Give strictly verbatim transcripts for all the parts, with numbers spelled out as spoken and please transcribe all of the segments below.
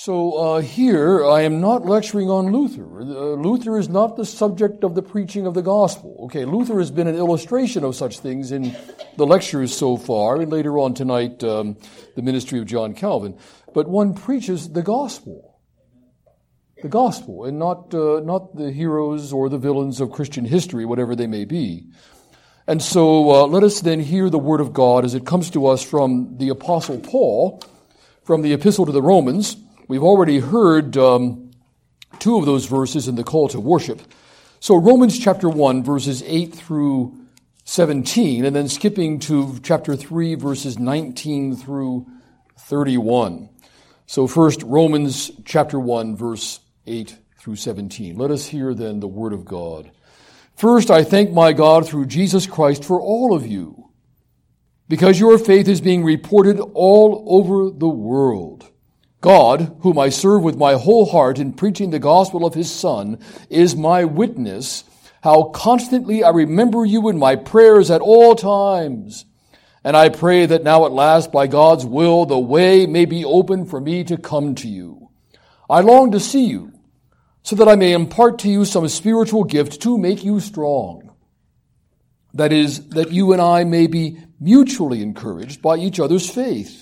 So uh, here, I am not lecturing on Luther. Uh, Luther is not the subject of the preaching of the gospel. Okay, Luther has been an illustration of such things in the lectures so far, and later on tonight, um, the ministry of John Calvin. But one preaches the gospel. The gospel, and not uh, not the heroes or the villains of Christian history, whatever they may be. And so uh, let us then hear the word of God as it comes to us from the Apostle Paul, from the Epistle to the Romans. We've already heard um, two of those verses in the call to worship. So Romans chapter one, verses eight through seventeen, and then skipping to chapter three, verses nineteen through thirty-one. So first, Romans chapter one, verse eight through seventeen. Let us hear then the word of God. First, I thank my God through Jesus Christ for all of you, because your faith is being reported all over the world. God, whom I serve with my whole heart in preaching the gospel of his Son, is my witness, how constantly I remember you in my prayers at all times. And I pray that now at last, by God's will, the way may be open for me to come to you. I long to see you, so that I may impart to you some spiritual gift to make you strong. That is, that you and I may be mutually encouraged by each other's faith.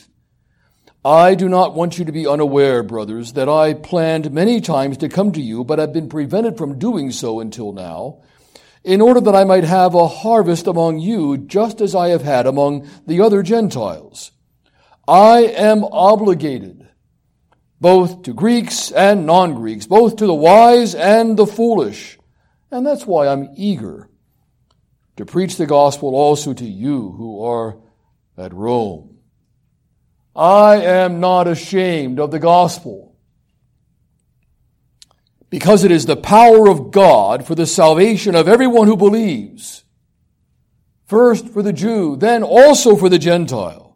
I do not want you to be unaware, brothers, that I planned many times to come to you, but have been prevented from doing so until now, in order that I might have a harvest among you, just as I have had among the other Gentiles. I am obligated, both to Greeks and non-Greeks, both to the wise and the foolish. And that's why I'm eager to preach the gospel also to you who are at Rome. I am not ashamed of the gospel, because it is the power of God for the salvation of everyone who believes, first for the Jew, then also for the Gentile.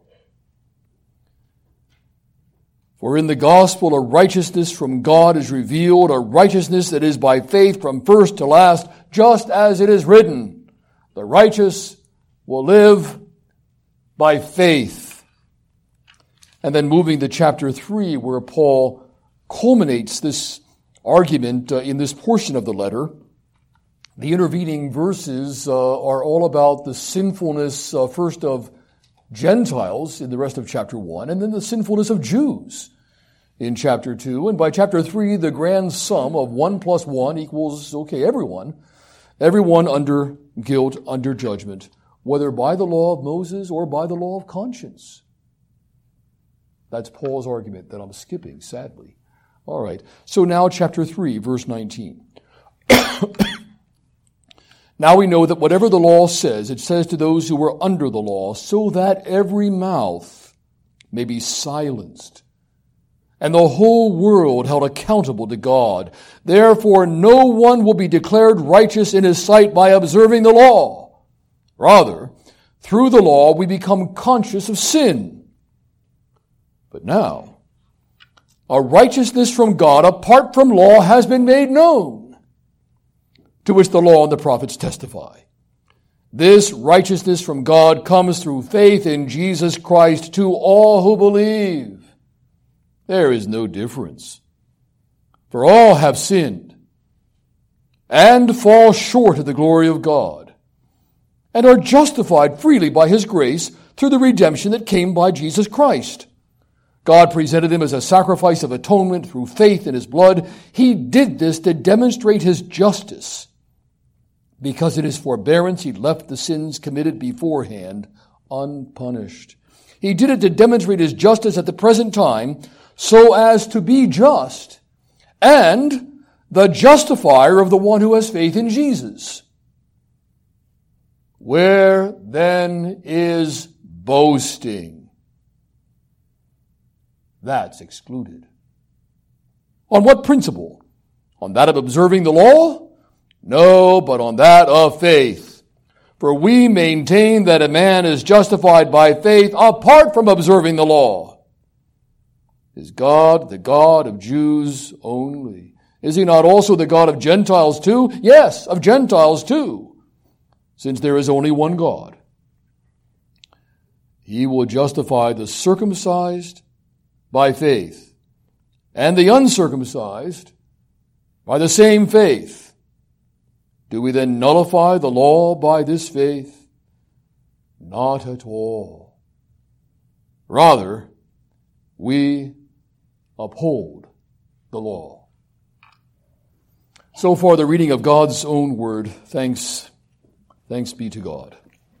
For in the gospel a righteousness from God is revealed, a righteousness that is by faith from first to last, just as it is written, the righteous will live by faith. And then moving to chapter three, where Paul culminates this argument uh, in this portion of the letter. The intervening verses uh, are all about the sinfulness, uh, first of Gentiles in the rest of chapter one, and then the sinfulness of Jews in chapter two. And by chapter three, the grand sum of one plus one equals, okay, everyone. Everyone under guilt, under judgment, whether by the law of Moses or by the law of conscience. That's Paul's argument that I'm skipping, sadly. All right. So now chapter three, verse nineteen. Now we know that whatever the law says, it says to those who were under the law, so that every mouth may be silenced, and the whole world held accountable to God. Therefore no one will be declared righteous in his sight by observing the law. Rather, through the law we become conscious of sin. But now, a righteousness from God apart from law has been made known, to which the law and the prophets testify. This righteousness from God comes through faith in Jesus Christ to all who believe. There is no difference, for all have sinned and fall short of the glory of God, and are justified freely by his grace through the redemption that came by Jesus Christ. God presented him as a sacrifice of atonement through faith in his blood. He did this to demonstrate his justice, because in his forbearance he left the sins committed beforehand unpunished. He did it to demonstrate his justice at the present time, so as to be just and the justifier of the one who has faith in Jesus. Where then is boasting? That's excluded. On what principle? On that of observing the law? No, but on that of faith. For we maintain that a man is justified by faith apart from observing the law. Is God the God of Jews only? Is he not also the God of Gentiles too? Yes, of Gentiles too, since there is only one God. He will justify the circumcised by faith and the uncircumcised by the same faith. Do we then nullify the law by this faith? Not at all. Rather, we uphold the law. So far, the reading of God's own word. Thanks, thanks be to God.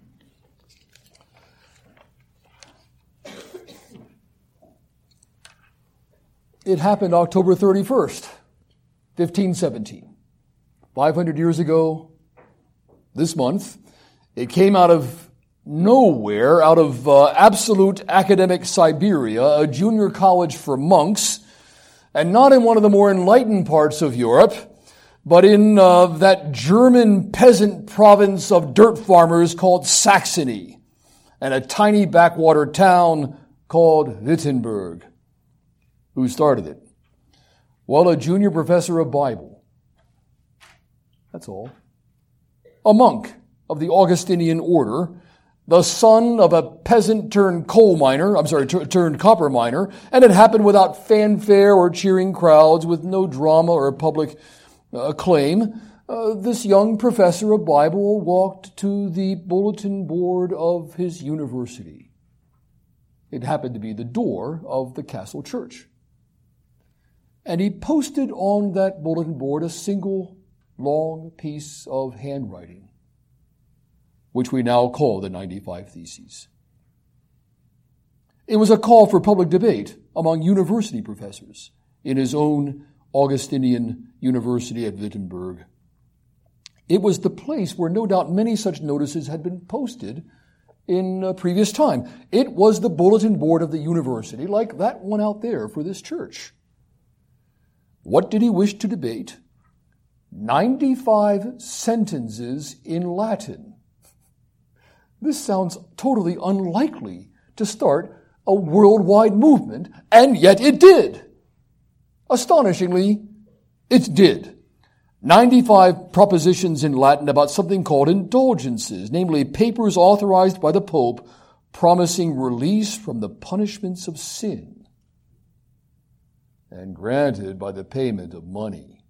It happened October thirty-first, fifteen seventeen. five hundred years ago, this month, it came out of nowhere, out of uh, absolute academic Siberia, a junior college for monks, and not in one of the more enlightened parts of Europe, but in uh, that German peasant province of dirt farmers called Saxony, and a tiny backwater town called Wittenberg. Who started it? Well, a junior professor of Bible. That's all. A monk of the Augustinian order, the son of a peasant turned coal miner, I'm sorry, t- turned copper miner, and it happened without fanfare or cheering crowds, with no drama or public acclaim. Uh, this young professor of Bible walked to the bulletin board of his university. It happened to be the door of the castle church. And he posted on that bulletin board a single long piece of handwriting, which we now call the ninety-five Theses. It was a call for public debate among university professors in his own Augustinian University at Wittenberg. It was the place where no doubt many such notices had been posted in a previous time. It was the bulletin board of the university, like that one out there for this church. What did he wish to debate? ninety-five sentences in Latin. This sounds totally unlikely to start a worldwide movement, and yet it did. Astonishingly, it did. ninety-five propositions in Latin about something called indulgences, namely papers authorized by the Pope promising release from the punishments of sin, and granted by the payment of money.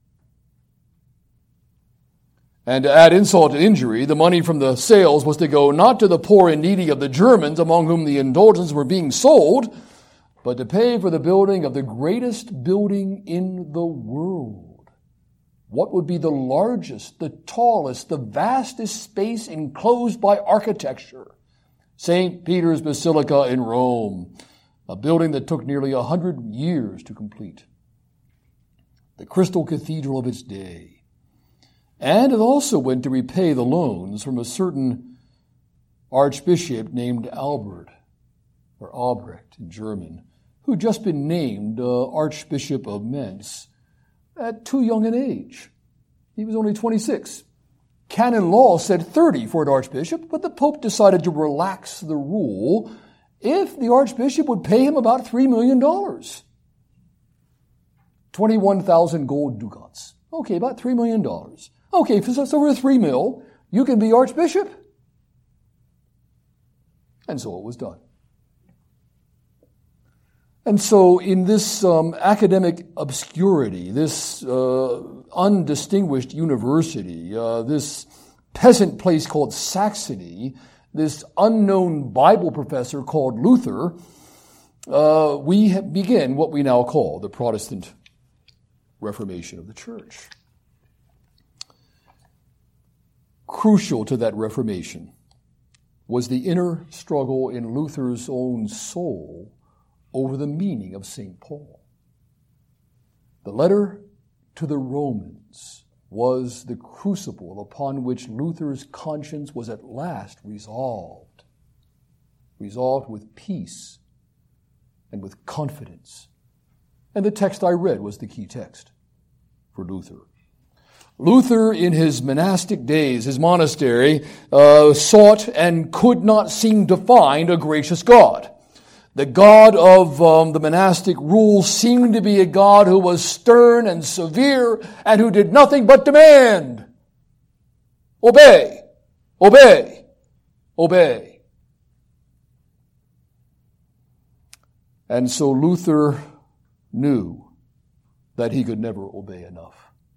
And to add insult to injury, the money from the sales was to go not to the poor and needy of the Germans among whom the indulgences were being sold, but to pay for the building of the greatest building in the world. What would be the largest, the tallest, the vastest space enclosed by architecture? Saint Peter's Basilica in Rome, a building that took nearly a hundred years to complete. The crystal cathedral of its day. And it also went to repay the loans from a certain archbishop named Albert, or Albrecht in German, who'd just been named uh, Archbishop of Mainz at too young an age. He was only twenty-six. Canon law said thirty for an archbishop, but the Pope decided to relax the rule if the archbishop would pay him about three million dollars. twenty-one thousand gold ducats. Okay, about three million dollars. Okay, so it's over three mil, you can be archbishop. And so it was done. And so in this um, academic obscurity, this uh, undistinguished university, uh, this peasant place called Saxony, this unknown Bible professor called Luther, uh, we begin what we now call the Protestant Reformation of the Church. Crucial to that Reformation was the inner struggle in Luther's own soul over the meaning of Saint Paul. The letter to the Romans was the crucible upon which Luther's conscience was at last resolved, resolved with peace and with confidence. And the text I read was the key text for Luther. Luther, in his monastic days, his monastery, uh, sought and could not seem to find a gracious God. The God of um, the monastic rule seemed to be a God who was stern and severe and who did nothing but demand. Obey, obey, obey. And so Luther knew that he could never obey enough.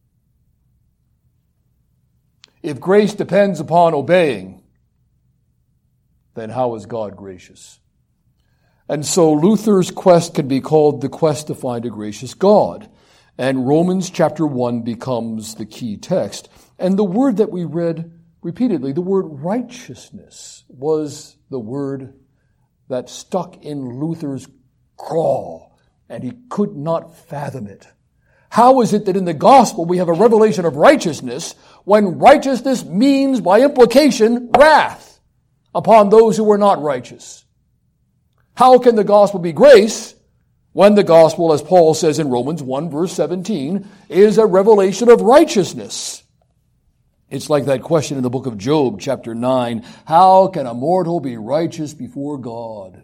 If grace depends upon obeying, then how is God gracious? And so Luther's quest can be called the quest to find a gracious God. And Romans chapter one becomes the key text. And the word that we read repeatedly, the word righteousness, was the word that stuck in Luther's craw, and he could not fathom it. How is it that in the gospel we have a revelation of righteousness when righteousness means, by implication, wrath upon those who are not righteous? How can the gospel be grace when the gospel, as Paul says in Romans one, verse seventeen, is a revelation of righteousness? It's like that question in the book of Job, chapter nine. How can a mortal be righteous before God?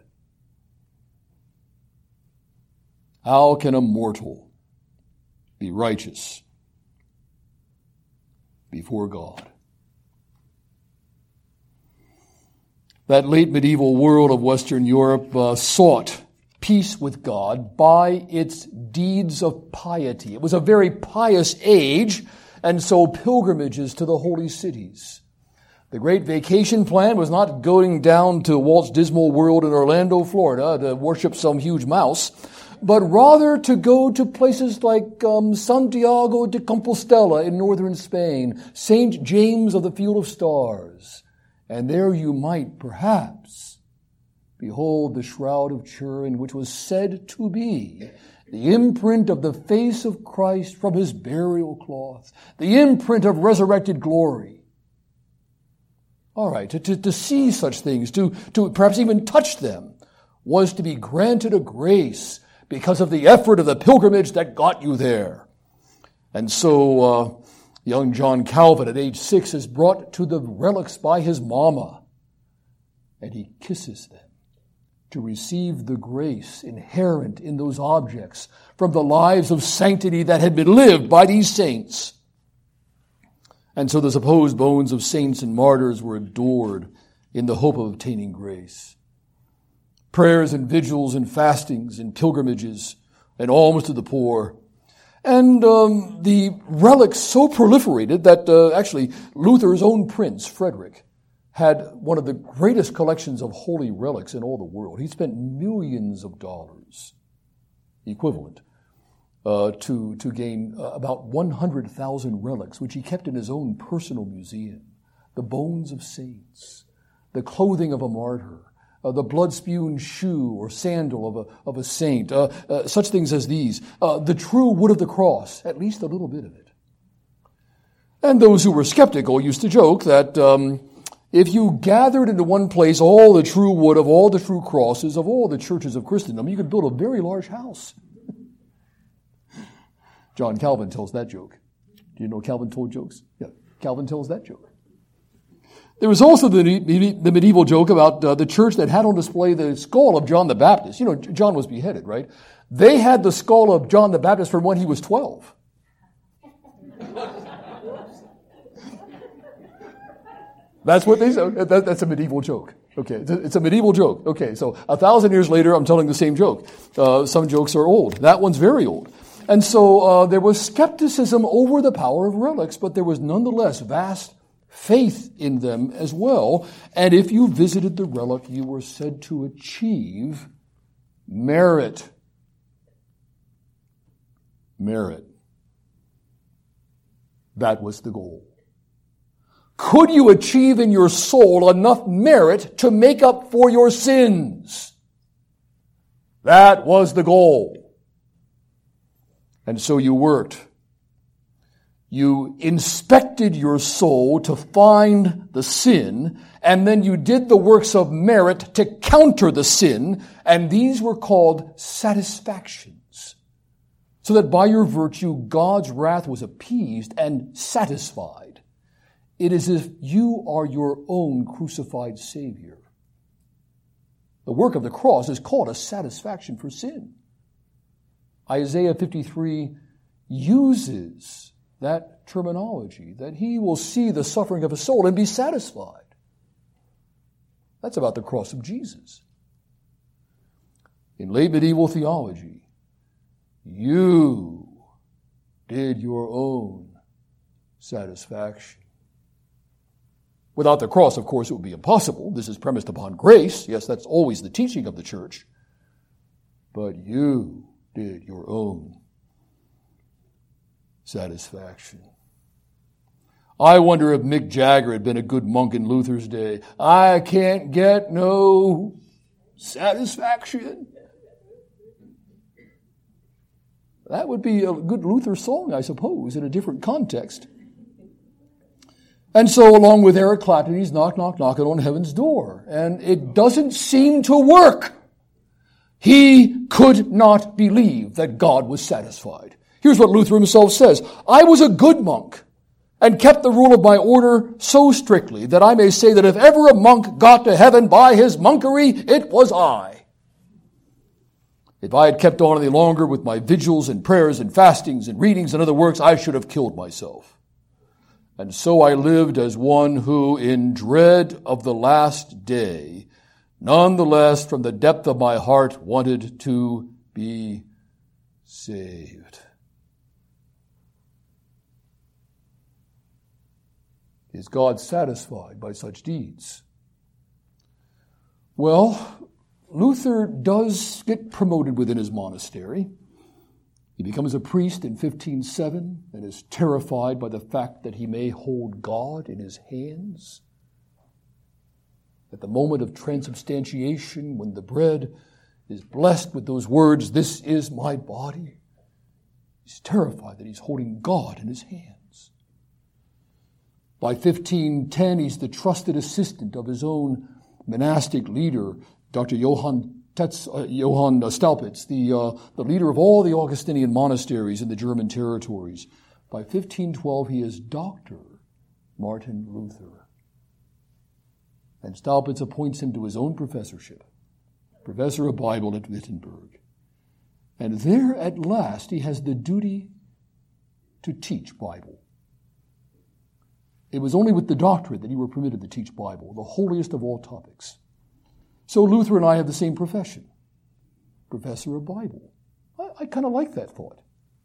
How can a mortal be righteous before God? That late medieval world of Western Europe uh, sought peace with God by its deeds of piety. It was a very pious age, and so pilgrimages to the holy cities. The great vacation plan was not going down to Walt's Dismal World in Orlando, Florida to worship some huge mouse, but rather to go to places like um, Santiago de Compostela in northern Spain, Saint James of the Field of Stars. And there you might perhaps behold the shroud of Turin, which was said to be the imprint of the face of Christ from his burial cloth, the imprint of resurrected glory. All right, to, to, to see such things, to, to perhaps even touch them, was to be granted a grace because of the effort of the pilgrimage that got you there. And so uh, young John Calvin at age six is brought to the relics by his mama, and he kisses them to receive the grace inherent in those objects from the lives of sanctity that had been lived by these saints. And so the supposed bones of saints and martyrs were adored in the hope of obtaining grace. Prayers and vigils and fastings and pilgrimages and alms to the poor. And um, the relics so proliferated that uh, actually Luther's own prince, Frederick, had one of the greatest collections of holy relics in all the world. He spent millions of dollars equivalent uh, to, to gain uh, about one hundred thousand relics, which he kept in his own personal museum. The bones of saints, the clothing of a martyr, Uh, the blood-spewed shoe or sandal of a, of a saint, uh, uh, such things as these, uh, the true wood of the cross, at least a little bit of it. And those who were skeptical used to joke that um, if you gathered into one place all the true wood of all the true crosses of all the churches of Christendom, you could build a very large house. John Calvin tells that joke. Do you know Calvin told jokes? Yeah, Calvin tells that joke. There was also the, the medieval joke about uh, the church that had on display the skull of John the Baptist. You know, John was beheaded, right? They had the skull of John the Baptist from when he was twelve. That's what they said. That, that's a medieval joke. Okay, it's a, it's a medieval joke. Okay, so a thousand years later, I'm telling the same joke. Uh, some jokes are old. That one's very old. And so uh, there was skepticism over the power of relics, but there was nonetheless vast faith in them as well. And if you visited the relic, you were said to achieve merit. Merit. That was the goal. Could you achieve in your soul enough merit to make up for your sins? That was the goal. And so you worked. You inspected your soul to find the sin, and then you did the works of merit to counter the sin, and these were called satisfactions. So that by your virtue, God's wrath was appeased and satisfied. It is as if you are your own crucified Savior. The work of the cross is called a satisfaction for sin. Isaiah fifty-three uses that terminology, that he will see the suffering of his soul and be satisfied. That's about the cross of Jesus. In late medieval theology, you did your own satisfaction. Without the cross, of course, it would be impossible. This is premised upon grace. Yes, that's always the teaching of the church. But you did your own satisfaction. I wonder if Mick Jagger had been a good monk in Luther's day. I can't get no satisfaction. That would be a good Luther song, I suppose, in a different context. And so, along with Eric Clapton, he's knock, knock, knocking on heaven's door. And it doesn't seem to work. He could not believe that God was satisfied. Here's what Luther himself says. I was a good monk and kept the rule of my order so strictly that I may say that if ever a monk got to heaven by his monkery, it was I. If I had kept on any longer with my vigils and prayers and fastings and readings and other works, I should have killed myself. And so I lived as one who, in dread of the last day, nonetheless from the depth of my heart wanted to be saved. Is God satisfied by such deeds? Well, Luther does get promoted within his monastery. He becomes a priest in fifteen oh seven and is terrified by the fact that he may hold God in his hands. At the moment of transubstantiation, when the bread is blessed with those words, "This is my body," he's terrified that he's holding God in his hands. By fifteen ten, he's the trusted assistant of his own monastic leader, Doctor Johann Tetz, uh, Johann Staupitz, the, uh, the leader of all the Augustinian monasteries in the German territories. By fifteen twelve, he is Doctor Martin Luther. And Staupitz appoints him to his own professorship, professor of Bible at Wittenberg. And there, at last, he has the duty to teach Bible. It was only with the doctorate that you were permitted to teach Bible, the holiest of all topics. So Luther and I have the same profession, professor of Bible. I, I kind of like that thought.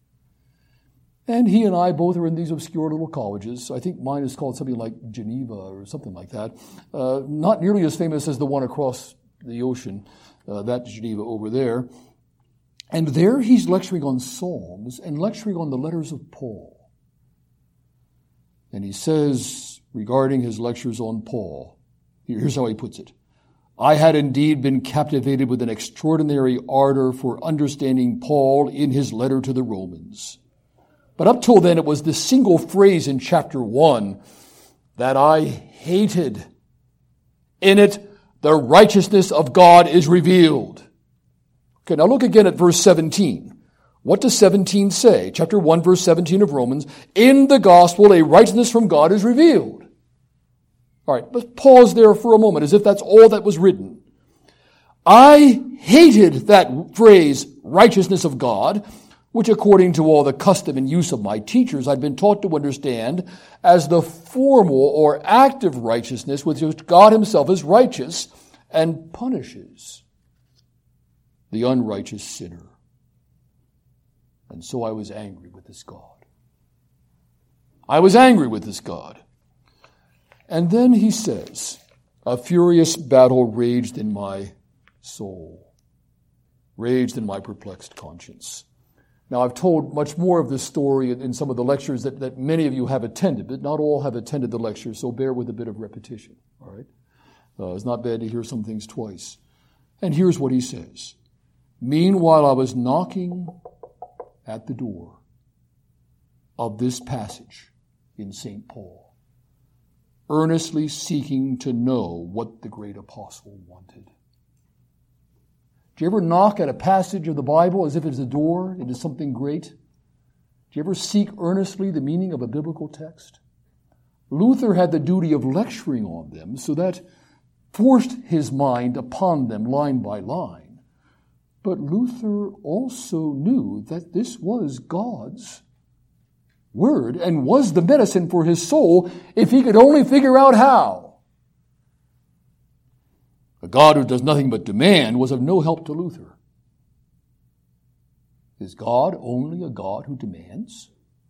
And he and I both are in these obscure little colleges. I think mine is called something like Geneva or something like that. Uh, not nearly as famous as the one across the ocean, uh, that Geneva over there. And there he's lecturing on Psalms and lecturing on the letters of Paul. And he says, regarding his lectures on Paul, here's how he puts it. I had indeed been captivated with an extraordinary ardor for understanding Paul in his letter to the Romans. But up till then, it was this single phrase in chapter one that I hated. In it, the righteousness of God is revealed. Okay, now look again at verse seventeen. What does seventeen say? Chapter one, verse seventeen of Romans. In the gospel, a righteousness from God is revealed. All right, let's pause there for a moment as if that's all that was written. I hated that phrase, righteousness of God, which according to all the custom and use of my teachers, I'd been taught to understand as the formal or active righteousness with which God himself is righteous and punishes the unrighteous sinner. And so I was angry with this God. I was angry with this God. And then he says, a furious battle raged in my soul, raged in my perplexed conscience. Now, I've told much more of this story in some of the lectures that, that many of you have attended, but not all have attended the lecture, so bear with a bit of repetition, all right? Uh, it's not bad to hear some things twice. And here's what he says. Meanwhile, I was knocking at the door of this passage in Saint Paul, earnestly seeking to know what the great apostle wanted. Do you ever knock at a passage of the Bible as if it's a door into something great? Do you ever seek earnestly the meaning of a biblical text? Luther had the duty of lecturing on them, so that forced his mind upon them line by line. But Luther also knew that this was God's word and was the medicine for his soul if he could only figure out how. A God who does nothing but demand was of no help to Luther. Is God only a God who demands?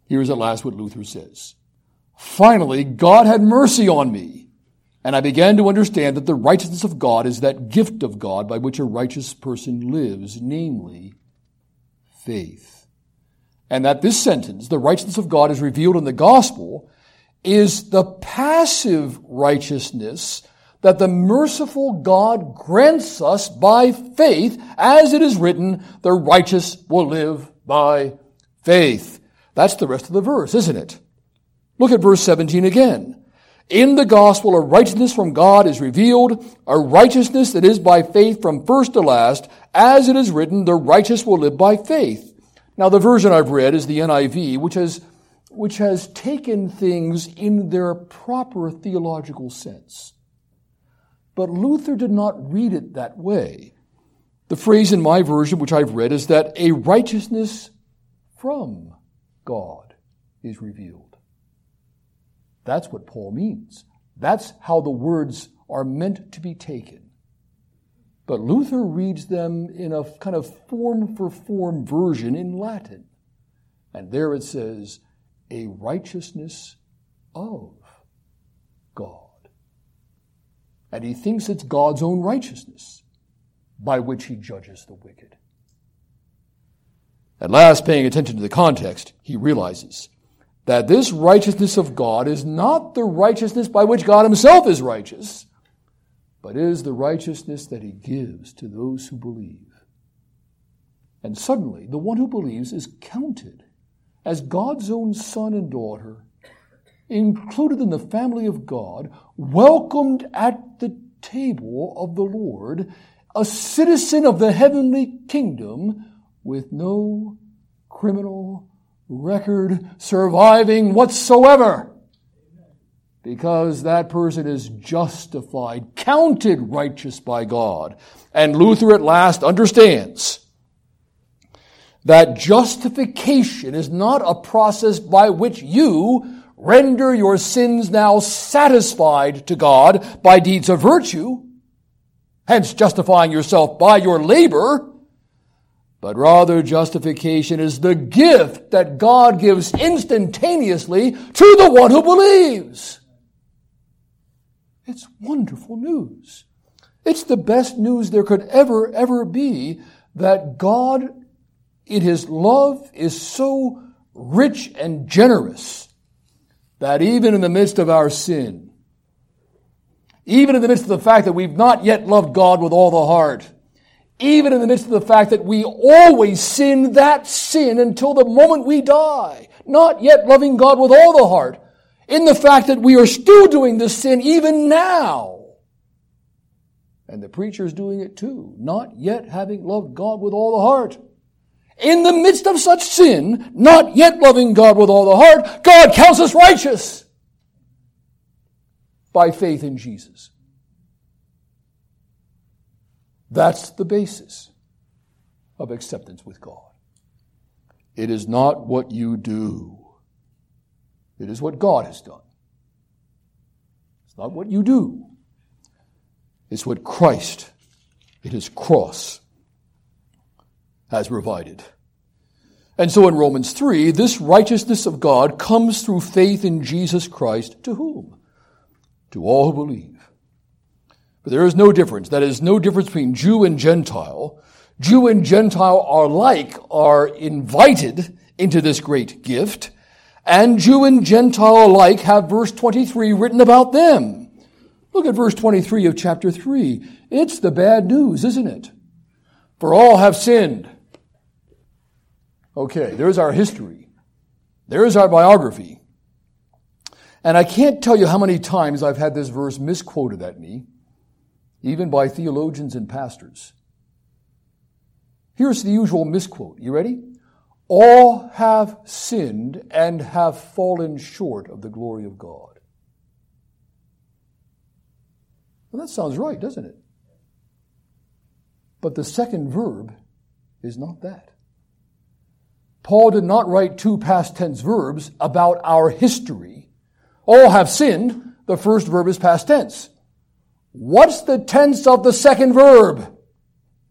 Here's at last what Luther says. Finally, God had mercy on me, and I began to understand that the righteousness of God is that gift of God by which a righteous person lives, namely, faith. And that this sentence, the righteousness of God is revealed in the gospel, is the passive righteousness that the merciful God grants us by faith, as it is written, the righteous will live by faith. That's the rest of the verse, isn't it? Look at verse seventeen again. In the gospel, a righteousness from God is revealed, a righteousness that is by faith from first to last, as it is written, the righteous will live by faith. Now, the version I've read is the N I V, which has, which has taken things in their proper theological sense. But Luther did not read it that way. The phrase in my version, which I've read, is that a righteousness from God is revealed. That's what Paul means. That's how the words are meant to be taken. But Luther reads them in a kind of form-for-form version in Latin. And there it says, a righteousness of God. And he thinks it's God's own righteousness by which he judges the wicked. At last, paying attention to the context, he realizes that this righteousness of God is not the righteousness by which God himself is righteous, but is the righteousness that he gives to those who believe. And suddenly, the one who believes is counted as God's own son and daughter, included in the family of God, welcomed at the table of the Lord, a citizen of the heavenly kingdom with no criminal record surviving whatsoever, because that person is justified, counted righteous by God. And Luther at last understands that justification is not a process by which you render your sins now satisfied to God by deeds of virtue, hence justifying yourself by your labor, but rather justification is the gift that God gives instantaneously to the one who believes. It's wonderful news. It's the best news there could ever, ever be, that God, in his love, is so rich and generous that even in the midst of our sin, even in the midst of the fact that we've not yet loved God with all the heart, even in the midst of the fact that we always sin that sin until the moment we die, not yet loving God with all the heart, in the fact that we are still doing this sin even now. And the preacher's doing it too, not yet having loved God with all the heart. In the midst of such sin, not yet loving God with all the heart, God counts us righteous by faith in Jesus. That's the basis of acceptance with God. It is not what you do. It is what God has done. It's not what you do. It's what Christ, at his cross, has provided. And so in Romans three, this righteousness of God comes through faith in Jesus Christ. To whom? To all who believe. But there is no difference. That is, no difference between Jew and Gentile. Jew and Gentile are alike, are invited into this great gift. And Jew and Gentile alike have verse twenty-three written about them. Look at verse twenty-three of chapter three. It's the bad news, isn't it? For all have sinned. Okay, there's our history. There's our biography. And I can't tell you how many times I've had this verse misquoted at me, even by theologians and pastors. Here's the usual misquote. You ready? All have sinned and have fallen short of the glory of God. Well, that sounds right, doesn't it? But the second verb is not that. Paul did not write two past tense verbs about our history. All have sinned. The first verb is past tense. What's the tense of the second verb?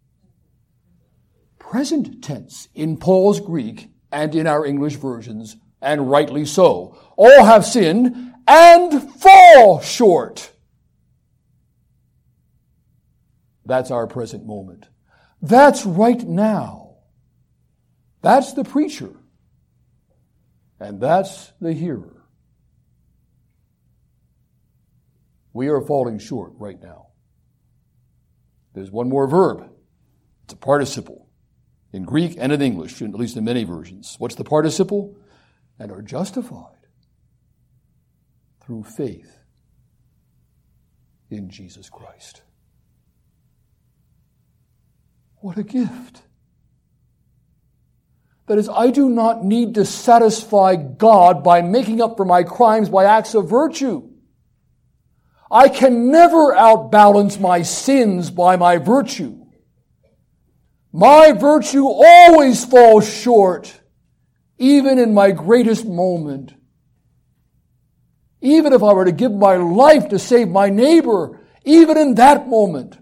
Present tense in Paul's Greek and in our English versions, and rightly so. All have sinned and fall short. That's our present moment. That's right now. That's the preacher. And that's the hearer. We are falling short right now. There's one more verb. It's a participle. In Greek and in English, at least in many versions. What's the participle? And are justified through faith in Jesus Christ. What a gift. That is, I do not need to satisfy God by making up for my crimes by acts of virtue. I can never outbalance my sins by my virtue. My virtue always falls short, even in my greatest moment. Even if I were to give my life to save my neighbor, even in that moment,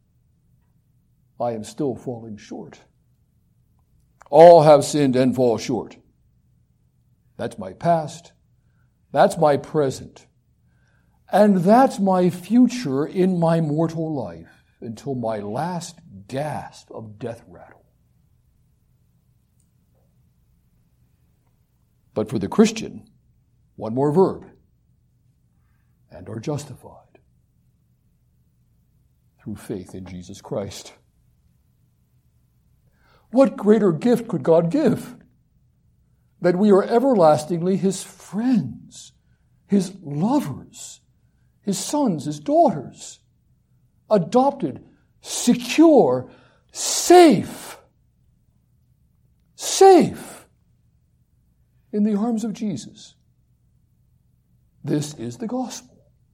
I am still falling short. All have sinned and fall short. That's my past. That's my present. And that's my future in my mortal life until my last gasp of death rattle. But for the Christian, one more verb, and are justified through faith in Jesus Christ. What greater gift could God give? That we are everlastingly His friends, His lovers, His sons, His daughters, adopted, secure, safe, safe in the arms of Jesus. This is the gospel.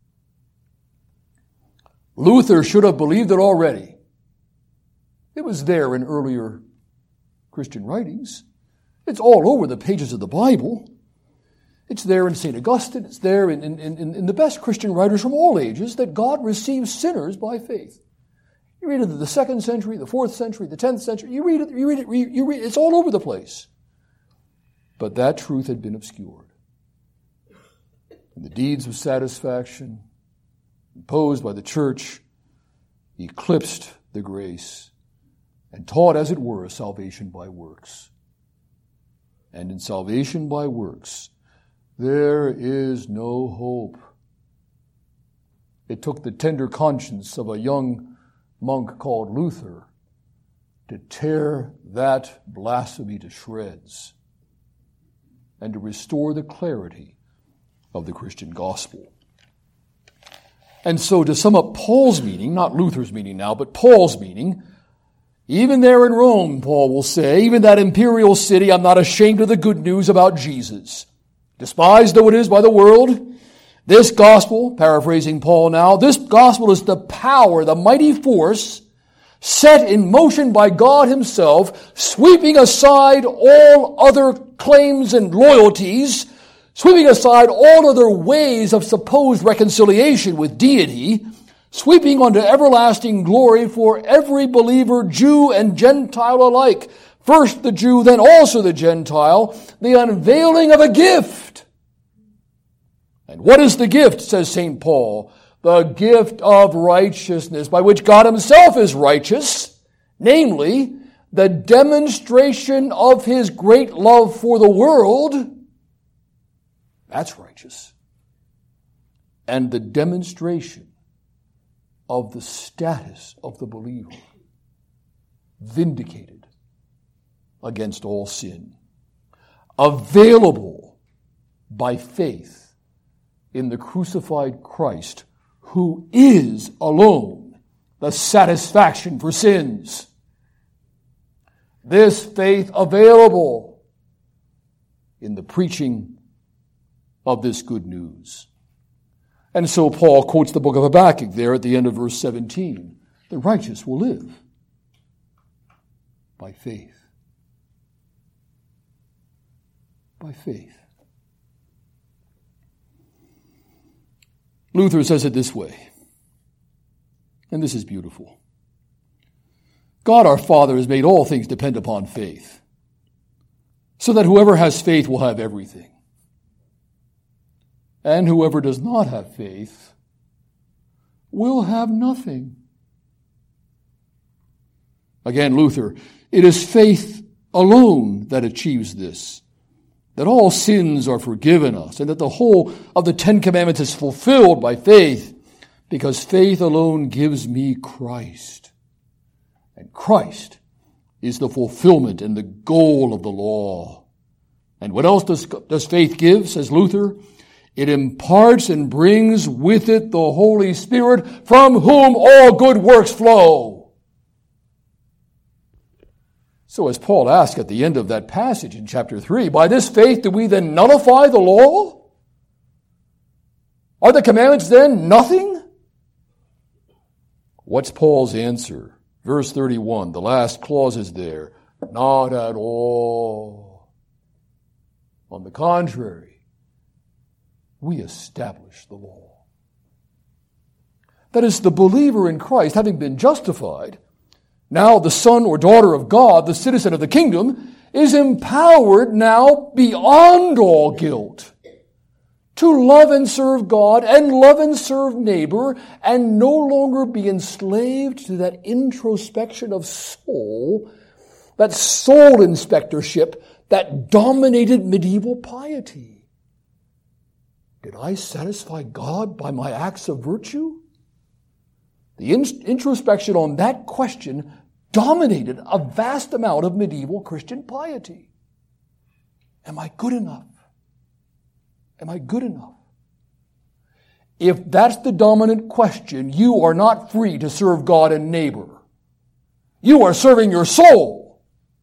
Luther should have believed it already. It was there in earlier Christian writings. It's all over the pages of the Bible. It's there in Saint Augustine. It's there in, in, in, in the best Christian writers from all ages that God receives sinners by faith. You read it in the second century, the fourth century, the tenth century. You read it, you read it, you read it. It's all over the place. But that truth had been obscured. And the deeds of satisfaction imposed by the church eclipsed the grace and taught, as it were, salvation by works. And in salvation by works, there is no hope. It took the tender conscience of a young monk called Luther to tear that blasphemy to shreds and to restore the clarity of the Christian gospel. And so to sum up Paul's meaning, not Luther's meaning now, but Paul's meaning, even there in Rome, Paul will say, even that imperial city, I'm not ashamed of the good news about Jesus. Despised though it is by the world, this gospel, paraphrasing Paul now, this gospel is the power, the mighty force set in motion by God Himself, sweeping aside all other claims and loyalties, sweeping aside all other ways of supposed reconciliation with deity, sweeping onto everlasting glory for every believer, Jew and Gentile alike. First the Jew, then also the Gentile, the unveiling of a gift. And what is the gift, says Saint Paul? The gift of righteousness, by which God Himself is righteous, namely, the demonstration of His great love for the world. That's righteous. And the demonstration of the status of the believer, vindicated against all sin, available by faith in the crucified Christ, who is alone the satisfaction for sins. This faith available in the preaching of this good news. And so Paul quotes the book of Habakkuk there at the end of verse seventeen. The righteous will live by faith. By faith. Luther says it this way, and this is beautiful. God our Father has made all things depend upon faith. so that whoever has faith will have everything. And whoever does not have faith will have nothing. Again, Luther, it is faith alone that achieves this, that all sins are forgiven us, and that the whole of the Ten Commandments is fulfilled by faith, because faith alone gives me Christ. And Christ is the fulfillment and the goal of the law. And what else does, does faith give, says Luther? It imparts and brings with it the Holy Spirit, from whom all good works flow. So as Paul asked at the end of that passage in chapter three, by this faith do we then nullify the law? Are the commandments then nothing? What's Paul's answer? Verse thirty-one, the last clause is there. Not at all. On the contrary, we establish the law. That is, the believer in Christ, having been justified, now the son or daughter of God, the citizen of the kingdom, is empowered now beyond all guilt to love and serve God and love and serve neighbor, and no longer be enslaved to that introspection of soul, that soul inspectorship that dominated medieval piety. Did I satisfy God by my acts of virtue? The in- introspection on that question dominated a vast amount of medieval Christian piety. Am I good enough? Am I good enough? If that's the dominant question, you are not free to serve God and neighbor. You are serving your soul.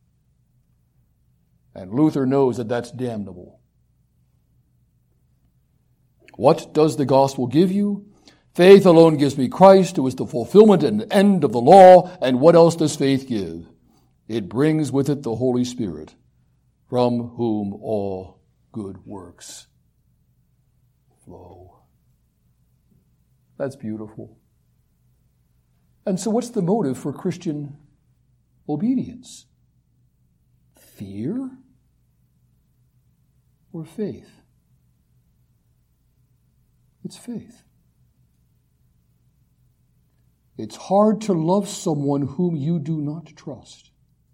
And Luther knows that that's damnable. What does the gospel give you? Faith alone gives me Christ, who is the fulfillment and end of the law. And what else does faith give? It brings with it the Holy Spirit, from whom all good works flow. That's beautiful. And so what's the motive for Christian obedience? Fear or faith? It's faith. It's hard to love someone whom you do not trust.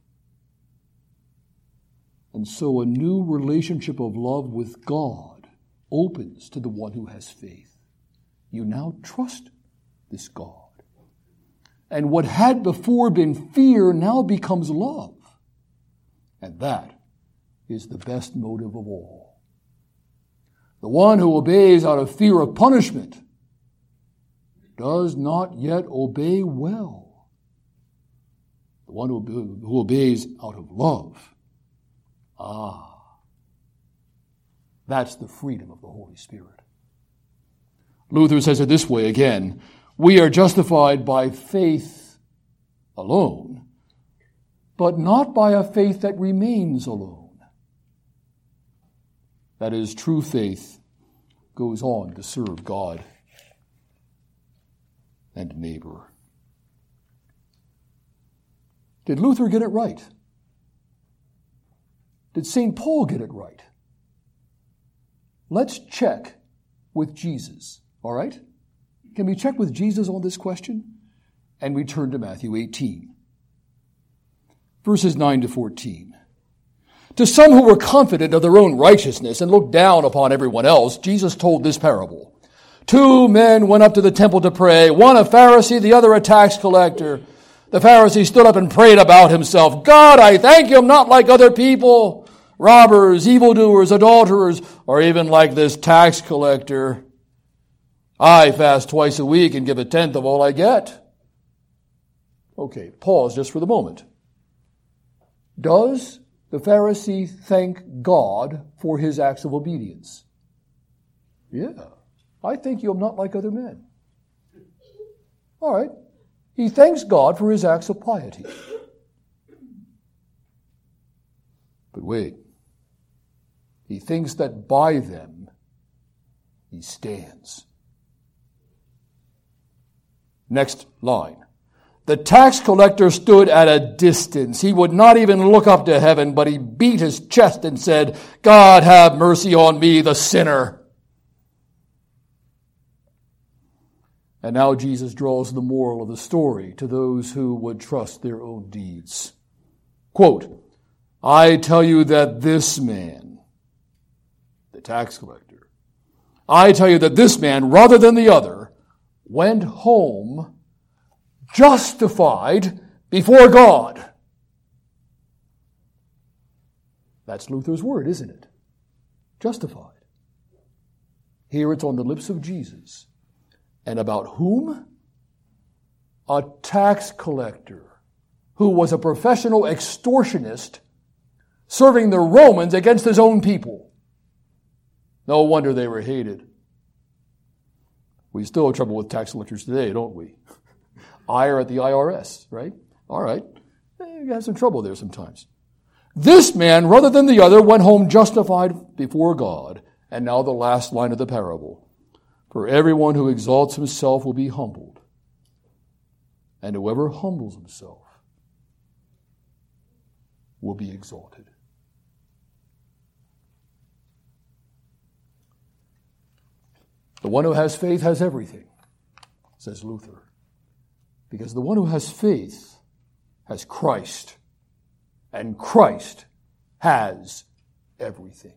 And so a new relationship of love with God opens to the one who has faith. You now trust this God. And what had before been fear now becomes love. And that is the best motive of all. The one who obeys out of fear of punishment does not yet obey well. The one who, who obeys out of love, ah, that's the freedom of the Holy Spirit. Luther says it this way again: we are justified by faith alone, but not by a faith that remains alone. That is, true faith goes on to serve God and neighbor. Did Luther get it right? Did Saint Paul get it right? Let's check with Jesus, all right? Can we check with Jesus on this question? And we turn to Matthew eighteen, verses nine to fourteen. To some who were confident of their own righteousness and looked down upon everyone else, Jesus told this parable. Two men went up to the temple to pray, one a Pharisee, the other a tax collector. The Pharisee stood up and prayed about himself, God, I thank you, I'm not like other people, robbers, evildoers, adulterers, or even like this tax collector. I fast twice a week and give a tenth of all I get. Okay, pause just for the moment. Does the Pharisee thank God for his acts of obedience? Yeah. I think you're not like other men. All right. He thanks God for his acts of piety. But wait. He thinks that by them he stands. Next line. The tax collector stood at a distance. He would not even look up to heaven, but he beat his chest and said, God, have mercy on me, the sinner. And now Jesus draws the moral of the story to those who would trust their own deeds. Quote, I tell you that this man, the tax collector, I tell you that this man, rather than the other, went home justified before God. That's Luther's word, isn't it? Justified. Here it's on the lips of Jesus. And about whom? A tax collector who was a professional extortionist serving the Romans against his own people. No wonder they were hated. We still have trouble with tax collectors today, don't we? Ire at the I R S, right? All right. You have some trouble there sometimes. This man, rather than the other, went home justified before God. And now the last line of the parable. For everyone who exalts himself will be humbled. And whoever humbles himself will be exalted. The one who has faith has everything, says Luther. Because the one who has faith has Christ. And Christ has everything.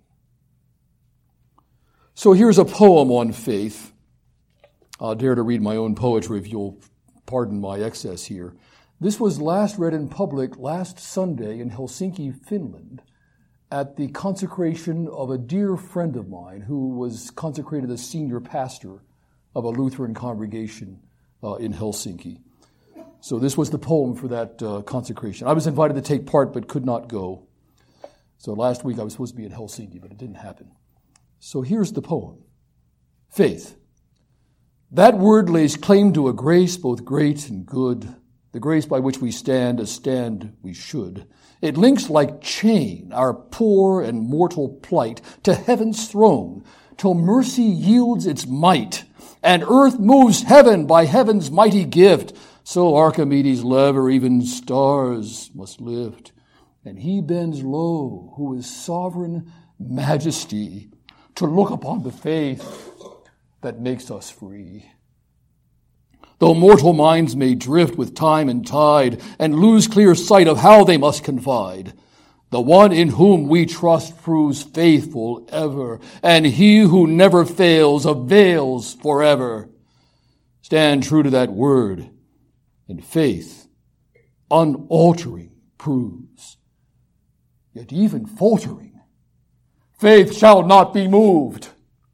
So here's a poem on faith. I'll dare to read my own poetry if you'll pardon my excess here. This was last read in public last Sunday in Helsinki, Finland, at the consecration of a dear friend of mine who was consecrated as senior pastor of a Lutheran congregation uh, in Helsinki. So this was the poem for that uh, consecration. I was invited to take part but could not go. So last week I was supposed to be in Helsinki, but it didn't happen. So here's the poem. Faith. That word lays claim to a grace both great and good, the grace by which we stand as stand we should. It links like chain our poor and mortal plight to heaven's throne, till mercy yields its might, and earth moves heaven by heaven's mighty gift. So Archimedes' lever even stars must lift, and he bends low, who is sovereign majesty, to look upon the faith that makes us free. Though mortal minds may drift with time and tide and lose clear sight of how they must confide, the one in whom we trust proves faithful ever, and he who never fails avails forever. Stand true to that word, and faith, unaltering, proves. Yet even faltering, faith shall not be moved.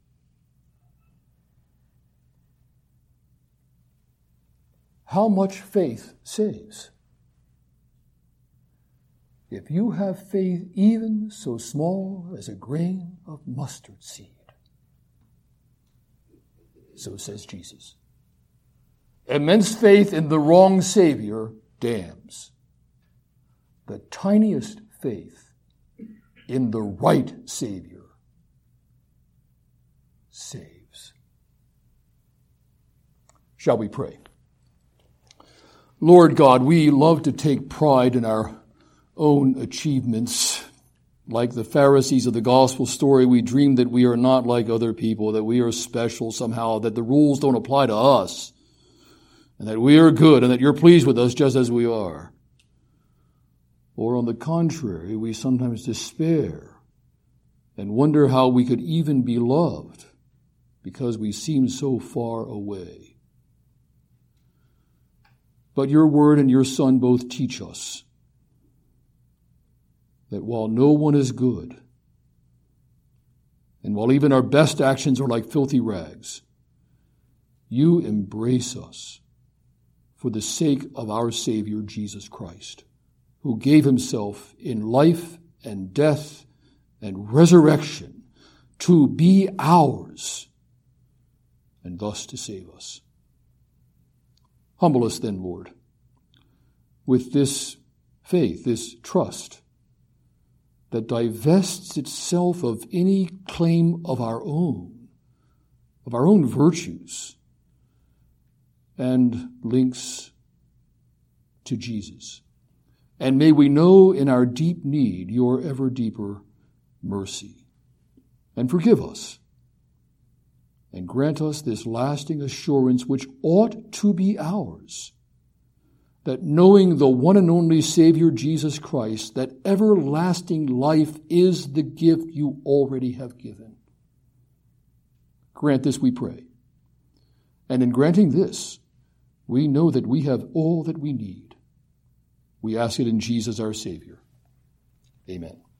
How much faith saves? If you have faith even so small as a grain of mustard seed. So says Jesus. Immense faith in the wrong Savior damns. The tiniest faith in the right Savior saves. Shall we pray? Lord God, we love to take pride in our own achievements. Like the Pharisees of the gospel story, we dream that we are not like other people, that we are special somehow, that the rules don't apply to us, and that we are good, and that you're pleased with us just as we are. Or on the contrary, we sometimes despair and wonder how we could even be loved because we seem so far away. But your word and your Son both teach us that while no one is good, and while even our best actions are like filthy rags, you embrace us for the sake of our Savior Jesus Christ, who gave himself in life and death and resurrection to be ours and thus to save us. Humble us then, Lord, with this faith, this trust that divests itself of any claim of our own, of our own virtues, and links to Jesus. And may we know in our deep need your ever deeper mercy. And forgive us. And grant us this lasting assurance which ought to be ours, that knowing the one and only Savior Jesus Christ, that everlasting life is the gift you already have given. Grant this, we pray. And in granting this, we know that we have all that we need. We ask it in Jesus our Savior. Amen.